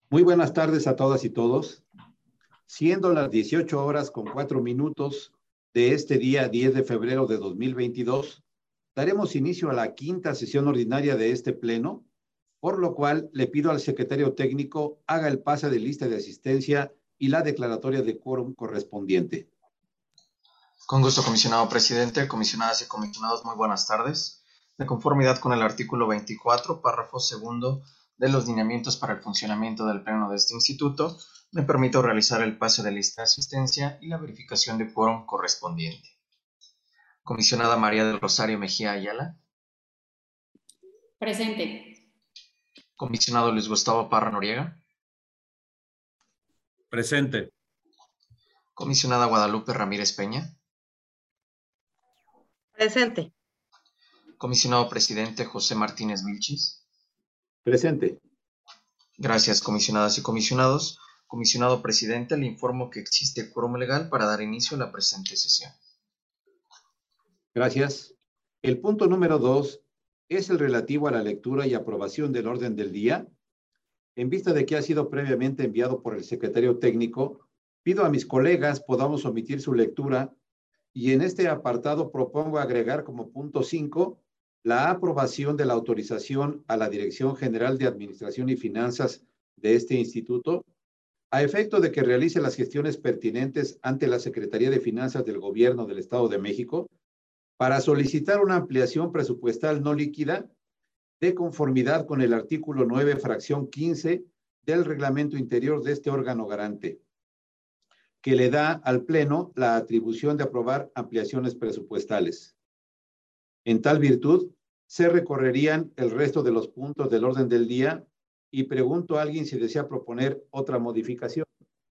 Muy buenas tardes a todas y todos. Siendo las 18 horas con 4 minutos de este día 10 de febrero de 2022, daremos inicio a la quinta sesión ordinaria de este pleno, por lo cual le pido al secretario técnico haga el pase de lista de asistencia y la declaratoria de quórum correspondiente. Con gusto, comisionado presidente, comisionadas y comisionados, muy buenas tardes. De conformidad con el artículo 24, párrafo segundo de los lineamientos para el funcionamiento del pleno de este instituto, me permito realizar el pase de lista de asistencia y la verificación de quórum correspondiente. Comisionada María del Rosario Mejía Ayala. Presente. Comisionado Luis Gustavo Parra Noriega. Presente. Comisionada Guadalupe Ramírez Peña. Presente. Comisionado presidente José Martínez Vilchis. Presente. Gracias, comisionadas y comisionados. Comisionado presidente, le informo que existe quórum legal para dar inicio a la presente sesión. Gracias. El punto número 2 es el relativo a la lectura y aprobación del orden del día. En vista de que ha sido previamente enviado por el secretario técnico, pido a mis colegas podamos omitir su lectura y en este apartado propongo agregar como punto 5 la aprobación de la autorización a la Dirección General de Administración y Finanzas de este instituto a efecto de que realice las gestiones pertinentes ante la Secretaría de Finanzas del Gobierno del Estado de México para solicitar una ampliación presupuestal no líquida de conformidad con el artículo 9, fracción 15 del reglamento interior de este órgano garante, que le da al Pleno la atribución de aprobar ampliaciones presupuestales. En tal virtud, se recorrerían el resto de los puntos del orden del día y pregunto a alguien si desea proponer otra modificación.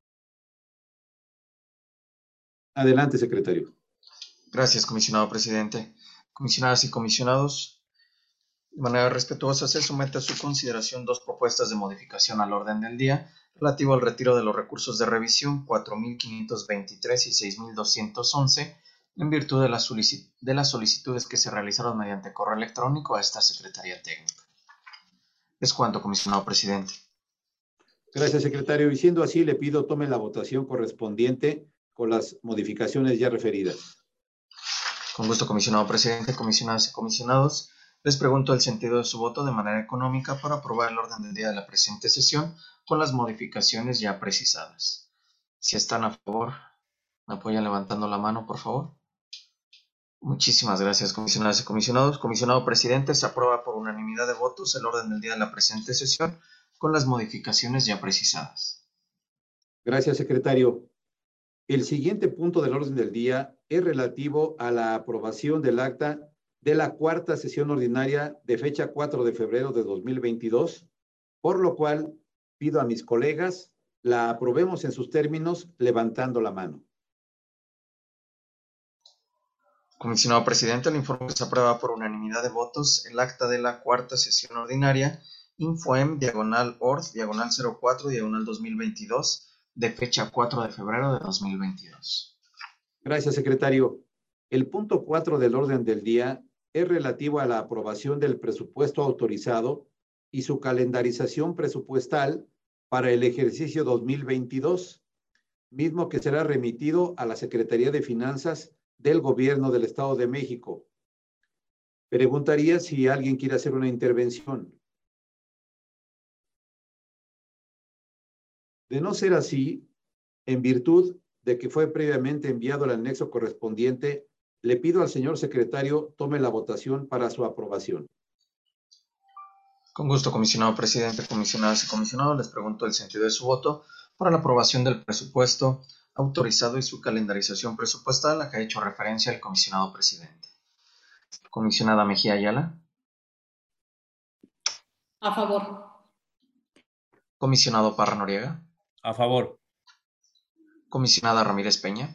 Adelante, secretario. Gracias, comisionado presidente. Comisionadas y comisionados, de manera respetuosa se somete a su consideración dos propuestas de modificación al orden del día relativo al retiro de los recursos de revisión 4.523 y 6.211 en virtud de las solicitudes que se realizaron mediante correo electrónico a esta Secretaría Técnica. Es cuanto, comisionado presidente. Gracias, secretario. Y siendo así, le pido tome la votación correspondiente con las modificaciones ya referidas. Con gusto, comisionado presidente, comisionadas y comisionados. Les pregunto el sentido de su voto de manera económica para aprobar el orden del día de la presente sesión con las modificaciones ya precisadas. Si están a favor, me apoyan levantando la mano, por favor. Muchísimas gracias, comisionadas y comisionados. Comisionado presidente, se aprueba por unanimidad de votos el orden del día de la presente sesión con las modificaciones ya precisadas. Gracias, secretario. El siguiente punto del orden del día es relativo a la aprobación del acta de la cuarta sesión ordinaria de fecha 4 de febrero de 2022, por lo cual pido a mis colegas la aprobemos en sus términos levantando la mano. Comisionado presidente, le informo que se aprueba por unanimidad de votos el acta de la cuarta sesión ordinaria Infoem /ORD /04 /2022 de fecha 4 de febrero de 2022. Gracias, secretario. El punto 4 del orden del día es relativo a la aprobación del presupuesto autorizado y su calendarización presupuestal para el ejercicio 2022, mismo que será remitido a la Secretaría de Finanzas del Gobierno del Estado de México. Preguntaría si alguien quiere hacer una intervención. De no ser así, en virtud de que fue previamente enviado el anexo correspondiente, le pido al señor secretario tome la votación para su aprobación. Con gusto, comisionado presidente, comisionadas y comisionados, les pregunto el sentido de su voto para la aprobación del presupuesto autorizado y su calendarización presupuestal a la que ha hecho referencia el comisionado presidente. Comisionada Mejía Ayala. A favor. Comisionado Parra Noriega. A favor. Comisionada Ramírez Peña.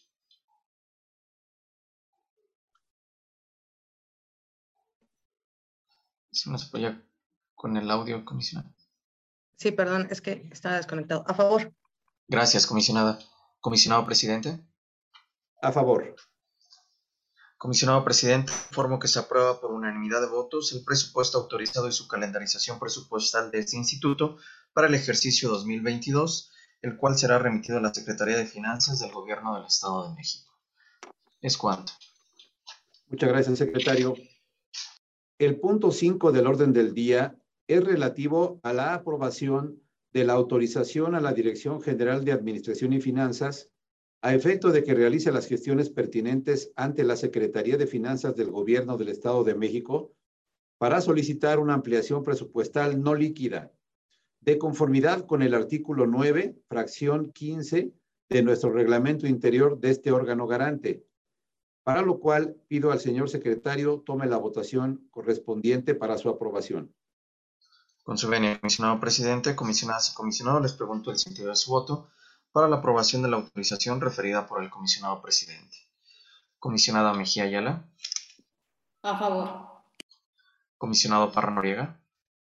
Si nos apoya con el audio, comisionada. Sí, perdón, es que estaba desconectado. A favor. Gracias, comisionada. Comisionado presidente. A favor. Comisionado presidente, informo que se aprueba por unanimidad de votos el presupuesto autorizado y su calendarización presupuestal de este instituto para el ejercicio 2022, el cual será remitido a la Secretaría de Finanzas del Gobierno del Estado de México. Es cuanto. Muchas gracias, secretario. El punto 5 del orden del día es relativo a la aprobación de la autorización a la Dirección General de Administración y Finanzas a efecto de que realice las gestiones pertinentes ante la Secretaría de Finanzas del Gobierno del Estado de México para solicitar una ampliación presupuestal no líquida, de conformidad con el artículo 9, fracción 15 de nuestro reglamento interior de este órgano garante, para lo cual pido al señor secretario tome la votación correspondiente para su aprobación. Con su venia, comisionado presidente, comisionadas y comisionados, les pregunto el sentido de su voto para la aprobación de la autorización referida por el comisionado presidente. Comisionada Mejía Ayala. A favor. Comisionado Parra Noriega.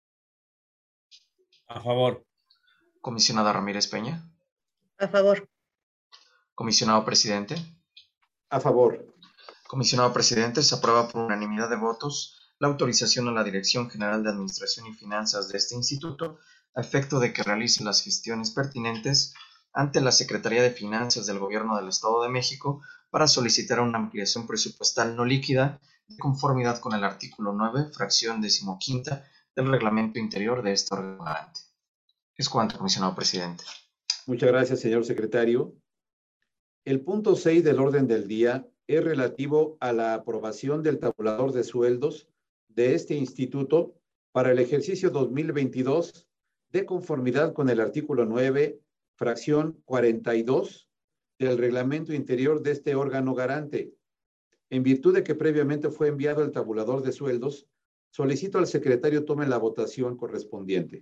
A favor. Comisionada Ramírez Peña. A favor. Comisionado presidente. A favor. Comisionado presidente, se aprueba por unanimidad de votos la autorización a la Dirección General de Administración y Finanzas de este instituto a efecto de que realice las gestiones pertinentes ante la Secretaría de Finanzas del Gobierno del Estado de México para solicitar una ampliación presupuestal no líquida de conformidad con el artículo 9, fracción 15ª del reglamento interior de este órgano garante. Es cuanto, comisionado presidente. Muchas gracias, señor secretario. El punto 6 del orden del día es relativo a la aprobación del tabulador de sueldos de este instituto para el ejercicio 2022 de conformidad con el artículo 9, fracción 42 del reglamento interior de este órgano garante. En virtud de que previamente fue enviado el tabulador de sueldos, solicito al secretario tome la votación correspondiente.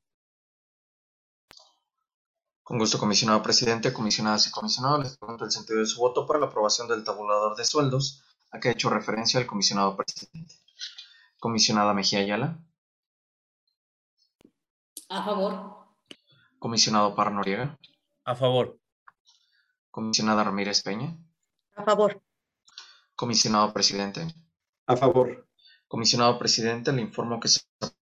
Con gusto, comisionado presidente, comisionadas y comisionados, les pregunto el sentido de su voto para la aprobación del tabulador de sueldos a que ha hecho referencia el comisionado presidente. Comisionada Mejía Ayala. A favor. Comisionado Parra Noriega. A favor. Comisionada Ramírez Peña. A favor. Comisionado presidente. A favor. Comisionado presidente, le informo que se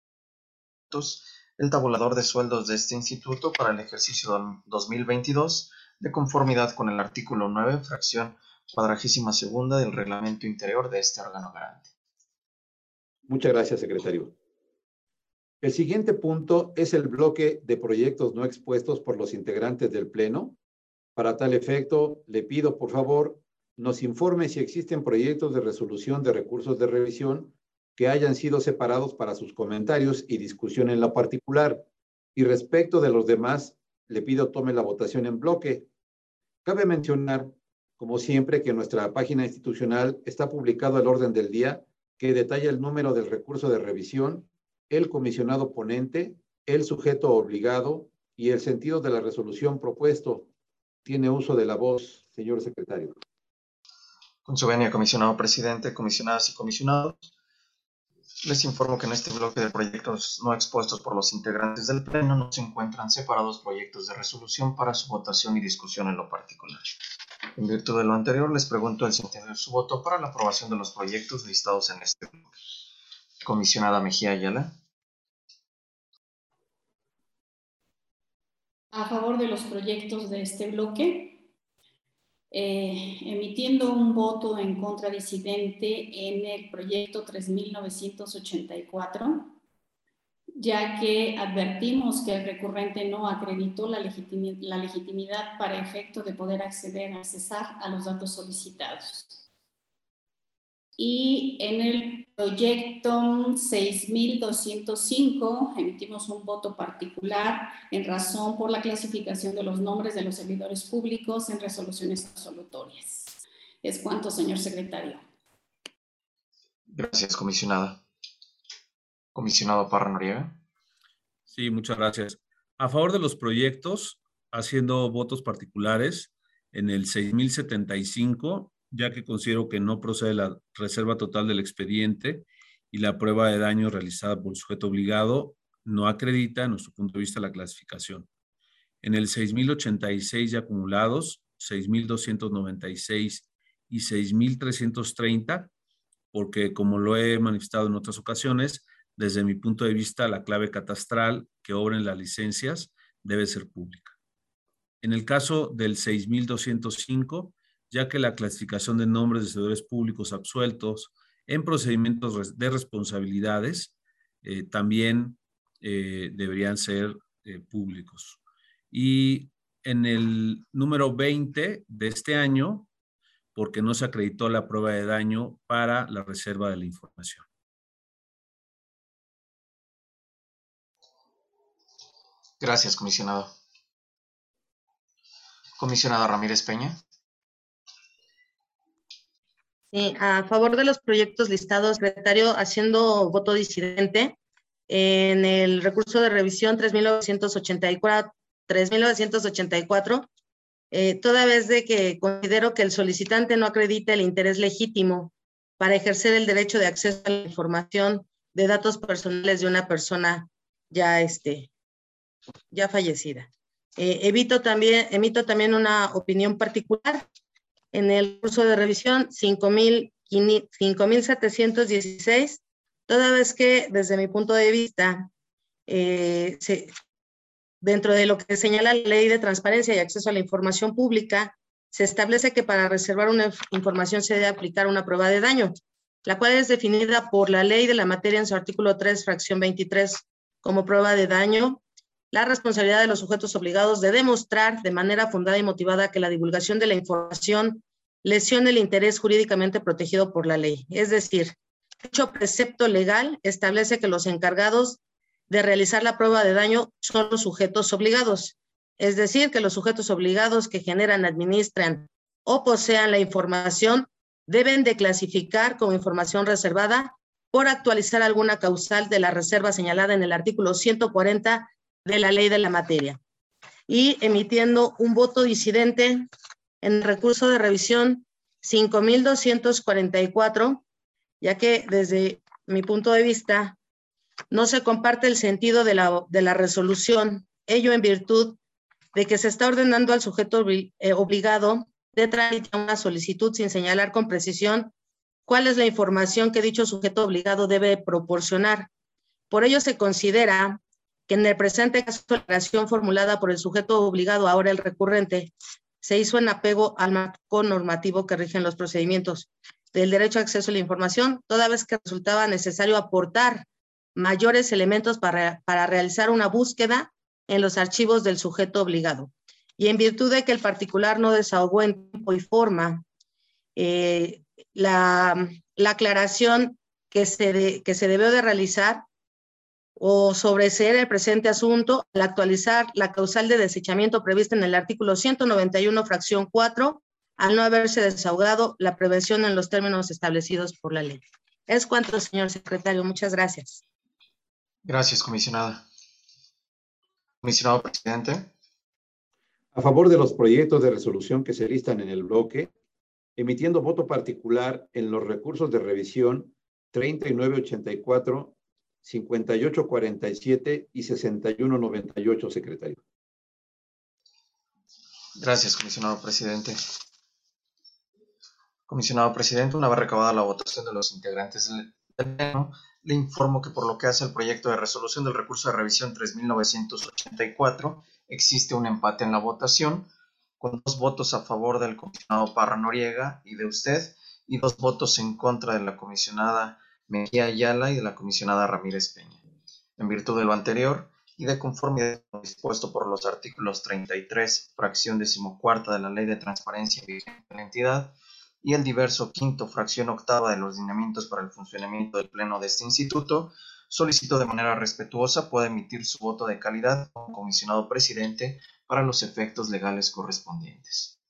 el tabulador de sueldos de este instituto para el ejercicio 2022 de conformidad con el artículo 9, fracción 42ª del reglamento interior de este órgano garante. Muchas gracias, secretario. El siguiente punto es el bloque de proyectos no expuestos por los integrantes del Pleno. Para tal efecto, le pido, por favor, nos informe si existen proyectos de resolución de recursos de revisión que hayan sido separados para sus comentarios y discusión en lo particular. Y respecto de los demás, le pido tome la votación en bloque. Cabe mencionar, como siempre, que en nuestra página institucional está publicado el orden del día que detalla el número del recurso de revisión, el comisionado ponente, el sujeto obligado y el sentido de la resolución propuesto. Tiene uso de la voz, señor secretario. Con su venia, comisionado presidente, comisionadas y comisionados, les informo que en este bloque de proyectos no expuestos por los integrantes del Pleno no se encuentran separados proyectos de resolución para su votación y discusión en lo particular. En virtud de lo anterior, les pregunto el sentido de su voto para la aprobación de los proyectos listados en este bloque. Comisionada Mejía Ayala. A favor de los proyectos de este bloque. Emitiendo un voto en contra disidente en el proyecto 3984, ya que advertimos que el recurrente no acreditó la legitimidad para efecto de poder accesar a los datos solicitados. Y en el proyecto 6205 emitimos un voto particular en razón por la clasificación de los nombres de los servidores públicos en resoluciones absolutorias. Es cuanto, señor secretario. Gracias, comisionada. Comisionado Parra Noriega. Sí, muchas gracias. A favor de los proyectos, haciendo votos particulares en el 6075, ya que considero que no procede la reserva total del expediente y la prueba de daño realizada por el sujeto obligado no acredita, en nuestro punto de vista, la clasificación. En el 6086 ya acumulados, 6296 y 6330, porque como lo he manifestado en otras ocasiones, desde mi punto de vista, la clave catastral que obra en las licencias debe ser pública. En el caso del 6205, ya que la clasificación de nombres de servidores públicos absueltos en procedimientos de responsabilidades también deberían ser públicos. Y en el número 20 de este año, porque no se acreditó la prueba de daño para la reserva de la información. Gracias, comisionado. Comisionada Ramírez Peña. Sí, a favor de los proyectos listados, secretario, haciendo voto disidente en el recurso de revisión 3984, toda vez de que considero que el solicitante no acredita el interés legítimo para ejercer el derecho de acceso a la información de datos personales de una persona ya fallecida. Emito también una opinión particular en el curso de revisión 5,716, toda vez que desde mi punto de vista, dentro de lo que señala la Ley de Transparencia y Acceso a la Información Pública, se establece que para reservar una información se debe aplicar una prueba de daño, la cual es definida por la Ley de la materia en su artículo 3, fracción 23, como prueba de daño la responsabilidad de los sujetos obligados de demostrar de manera fundada y motivada que la divulgación de la información lesiona el interés jurídicamente protegido por la ley. Es decir, dicho precepto legal establece que los encargados de realizar la prueba de daño son los sujetos obligados. Es decir, que los sujetos obligados que generan, administran o posean la información deben de clasificar como información reservada por actualizar alguna causal de la reserva señalada en el artículo 140 de la ley de la materia, y emitiendo un voto disidente en el recurso de revisión 5244, ya que desde mi punto de vista no se comparte el sentido de la resolución, ello en virtud de que se está ordenando al sujeto obligado de tramitar una solicitud sin señalar con precisión cuál es la información que dicho sujeto obligado debe proporcionar. Por ello se considera que en el presente caso la declaración formulada por el sujeto obligado, ahora el recurrente, se hizo en apego al marco normativo que rigen los procedimientos del derecho a acceso a la información, toda vez que resultaba necesario aportar mayores elementos para realizar una búsqueda en los archivos del sujeto obligado. Y en virtud de que el particular no desahogó en tiempo y forma la aclaración que se debió de realizar, o sobreseer el presente asunto al actualizar la causal de desechamiento prevista en el artículo 191, fracción 4, al no haberse desahogado la prevención en los términos establecidos por la ley. Es cuanto, señor secretario. Muchas gracias. Gracias, comisionada. Comisionado presidente. A favor de los proyectos de resolución que se listan en el bloque, emitiendo voto particular en los recursos de revisión 3984, 5847 y 6198, secretario. Gracias, comisionado presidente. Comisionado presidente, una vez recabada la votación de los integrantes del Pleno, le informo que por lo que hace al proyecto de resolución del recurso de revisión 3984, existe un empate en la votación, con 2 votos a favor del comisionado Parra Noriega y de usted, y 2 votos en contra de la comisionada Mejía Ayala y de la comisionada Ramírez Peña. En virtud de lo anterior, y de conformidad con lo dispuesto por los artículos 33, fracción 14ª de la Ley de Transparencia vigente de la entidad, y el diverso 5º, fracción 8ª de los lineamientos para el funcionamiento del Pleno de este instituto, solicito de manera respetuosa pueda emitir su voto de calidad como comisionado presidente para los efectos legales correspondientes.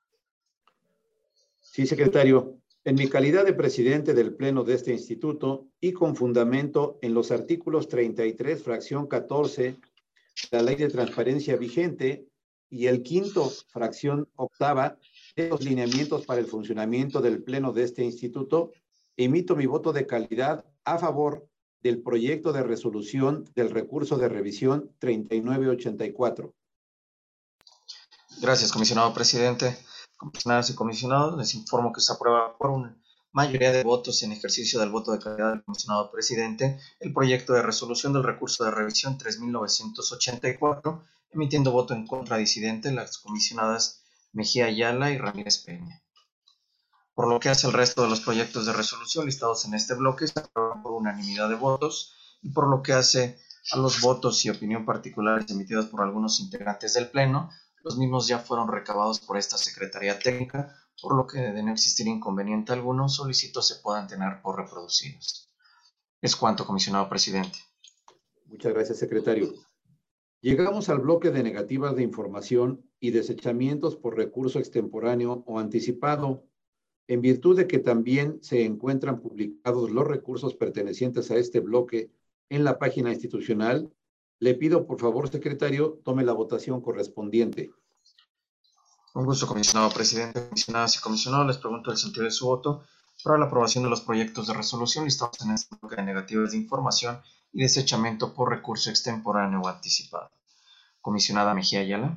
Sí, secretario. En mi calidad de presidente del Pleno de este instituto y con fundamento en los artículos 33, fracción 14, de la Ley de Transparencia vigente y el 5º, fracción 8ª, de los lineamientos para el funcionamiento del Pleno de este instituto, emito mi voto de calidad a favor del proyecto de resolución del recurso de revisión 3984. Gracias, comisionado presidente. Comisionadas y comisionados, les informo que se aprueba por una mayoría de votos en ejercicio del voto de calidad del comisionado presidente el proyecto de resolución del recurso de revisión 3984, emitiendo voto en contra disidente las comisionadas Mejía Ayala y Ramírez Peña. Por lo que hace al resto de los proyectos de resolución listados en este bloque, se aprueban por unanimidad de votos, y por lo que hace a los votos y opinión particulares emitidos por algunos integrantes del Pleno, los mismos ya fueron recabados por esta Secretaría Técnica, por lo que, de no existir inconveniente alguno, solicito se puedan tener por reproducidos. Es cuanto, comisionado presidente. Muchas gracias, secretario. Llegamos al bloque de negativas de información y desechamientos por recurso extemporáneo o anticipado. En virtud de que también se encuentran publicados los recursos pertenecientes a este bloque en la página institucional, le pido por favor, secretario, tome la votación correspondiente. Con gusto, comisionado presidente, comisionadas y comisionados, les pregunto el sentido de su voto para la aprobación de los proyectos de resolución listados en este bloque de negativas de información y desechamiento por recurso extemporáneo o anticipado. Comisionada Mejía Ayala.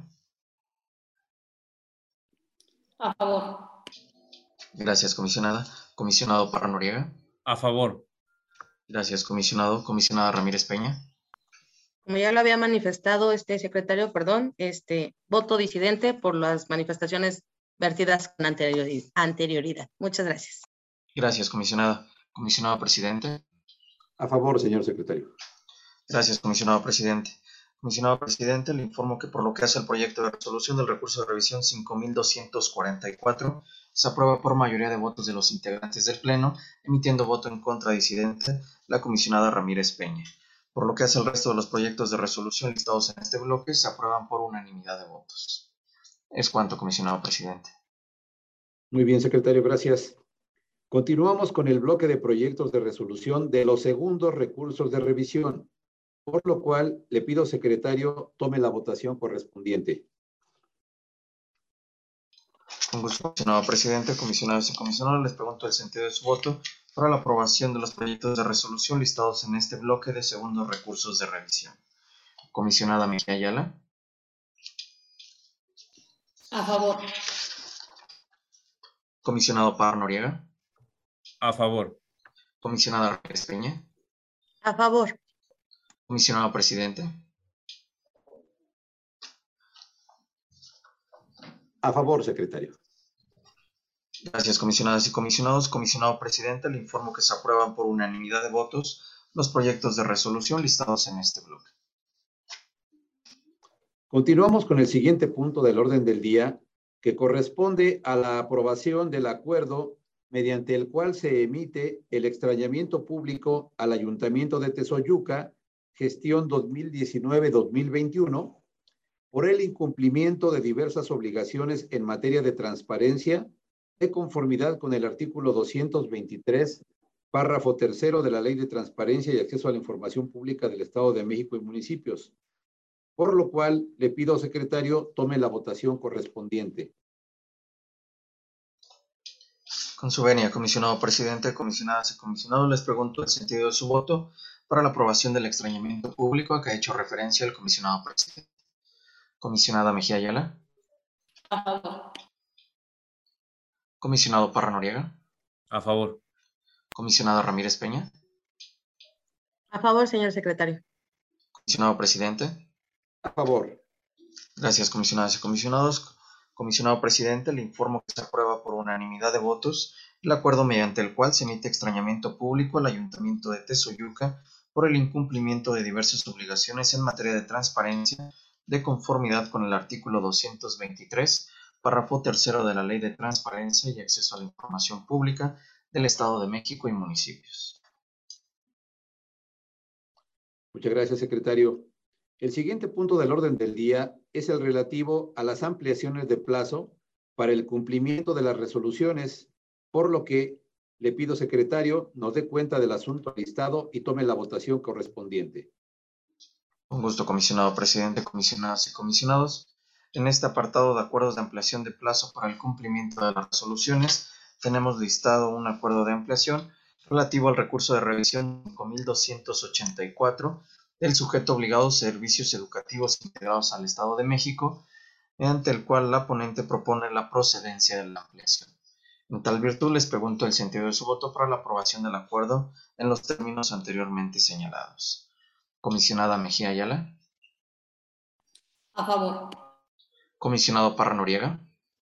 A favor. Gracias, comisionada. Comisionado Parra Noriega. A favor. Gracias, comisionado. Comisionada Ramírez Peña. Como ya lo había manifestado secretario, voto disidente por las manifestaciones vertidas con anterioridad. Muchas gracias. Gracias, comisionada. Comisionado presidente. A favor, señor secretario. Gracias, comisionado presidente. Comisionado presidente, le informo que por lo que hace al proyecto de resolución del recurso de revisión 5244, se aprueba por mayoría de votos de los integrantes del Pleno, emitiendo voto en contra disidente la comisionada Ramírez Peña. Por lo que hace al resto de los proyectos de resolución listados en este bloque, se aprueban por unanimidad de votos. Es cuanto, comisionado presidente. Muy bien, secretario, gracias. Continuamos con el bloque de proyectos de resolución de los segundos recursos de revisión, por lo cual le pido, secretario, tome la votación correspondiente. Con gusto, comisionado presidente, comisionados y comisionados, les pregunto el sentido de su voto para la aprobación de los proyectos de resolución listados en este bloque de segundos recursos de revisión. Comisionada Mejía Ayala. A favor. Comisionado Parra Noriega. A favor. Comisionada Ramírez Peña. A favor. Comisionado presidente. A favor, secretario. Gracias, comisionadas y comisionados. Comisionado presidente, le informo que se aprueban por unanimidad de votos los proyectos de resolución listados en este bloque. Continuamos con el siguiente punto del orden del día, que corresponde a la aprobación del acuerdo mediante el cual se emite el extrañamiento público al Ayuntamiento de Tezoyuca, gestión 2019-2021, por el incumplimiento de diversas obligaciones en materia de transparencia, de conformidad con el artículo 223, párrafo tercero de la Ley de Transparencia y Acceso a la Información Pública del Estado de México y municipios. Por lo cual, le pido, secretario, tome la votación correspondiente. Con su venia, comisionado presidente, comisionadas y comisionados, les pregunto el sentido de su voto para la aprobación del extrañamiento público a que ha hecho referencia el comisionado presidente. Comisionada Mejía Ayala. A favor. Comisionado Parra Noriega. A favor. Comisionada Ramírez Peña. A favor, señor secretario. Comisionado presidente. A favor. Gracias, comisionadas y comisionados. Comisionado presidente, le informo que se aprueba por unanimidad de votos el acuerdo mediante el cual se emite extrañamiento público al Ayuntamiento de Tezoyuca por el incumplimiento de diversas obligaciones en materia de transparencia, de conformidad con el artículo 223, párrafo tercero de la Ley de Transparencia y Acceso a la Información Pública del Estado de México y municipios. Muchas gracias, secretario. El siguiente punto del orden del día es el relativo a las ampliaciones de plazo para el cumplimiento de las resoluciones, por lo que le pido, secretario, nos dé cuenta del asunto listado y tome la votación correspondiente. Con gusto, comisionado presidente, comisionadas y comisionados. En este apartado de acuerdos de ampliación de plazo para el cumplimiento de las resoluciones, tenemos listado un acuerdo de ampliación relativo al recurso de revisión 5284 del sujeto obligado Servicios Educativos Integrados al Estado de México, mediante el cual la ponente propone la procedencia de la ampliación. En tal virtud, les pregunto el sentido de su voto para la aprobación del acuerdo en los términos anteriormente señalados. Comisionada Mejía Ayala. A favor. Comisionado Parra Noriega.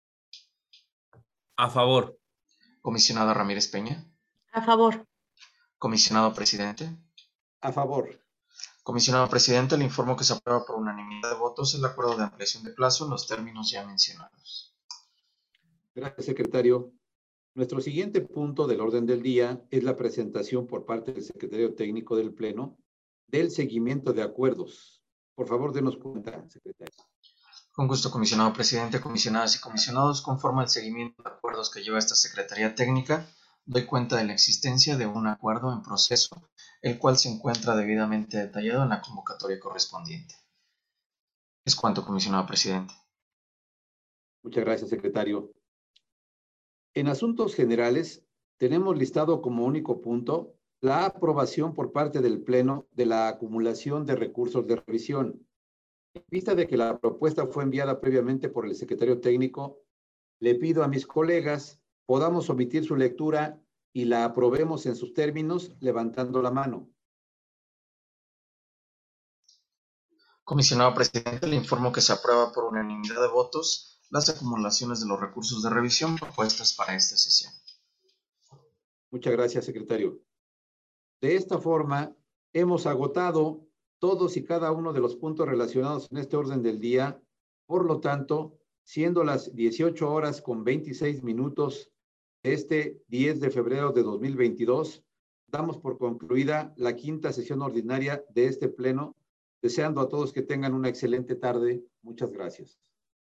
A favor. Comisionada Ramírez Peña. A favor. Comisionado Presidente. A favor. Comisionado Presidente, le informo que se aprueba por unanimidad de votos el acuerdo de ampliación de plazo en los términos ya mencionados. Gracias, secretario. Nuestro siguiente punto del orden del día es la presentación por parte del secretario técnico del Pleno del seguimiento de acuerdos. Por favor, denos cuenta, secretario. Con gusto, comisionado presidente, comisionadas y comisionados, conforme al seguimiento de acuerdos que lleva esta Secretaría Técnica, doy cuenta de la existencia de un acuerdo en proceso, el cual se encuentra debidamente detallado en la convocatoria correspondiente. Es cuanto, comisionado presidente. Muchas gracias, secretario. En asuntos generales, tenemos listado como único punto la aprobación por parte del Pleno de la acumulación de recursos de revisión. En vista de que la propuesta fue enviada previamente por el secretario técnico, le pido a mis colegas podamos omitir su lectura y la aprobemos en sus términos levantando la mano. Comisionado presidente, le informo que se aprueba por unanimidad de votos las acumulaciones de los recursos de revisión propuestas para esta sesión. Muchas gracias, secretario. De esta forma, hemos agotado todos y cada uno de los puntos relacionados en este orden del día. Por lo tanto, siendo las 18:26 de este 10 de febrero de 2022, damos por concluida la quinta sesión ordinaria de este Pleno, deseando a todos que tengan una excelente tarde. Muchas gracias.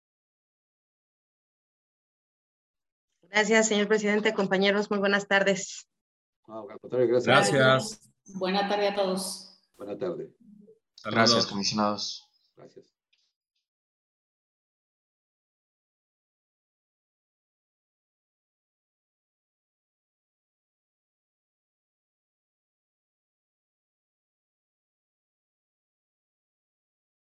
Gracias, señor presidente. Compañeros, muy buenas tardes. No, al contrario, gracias. Gracias. Buena tarde a todos. Buena tarde. Gracias, comisionados. Gracias.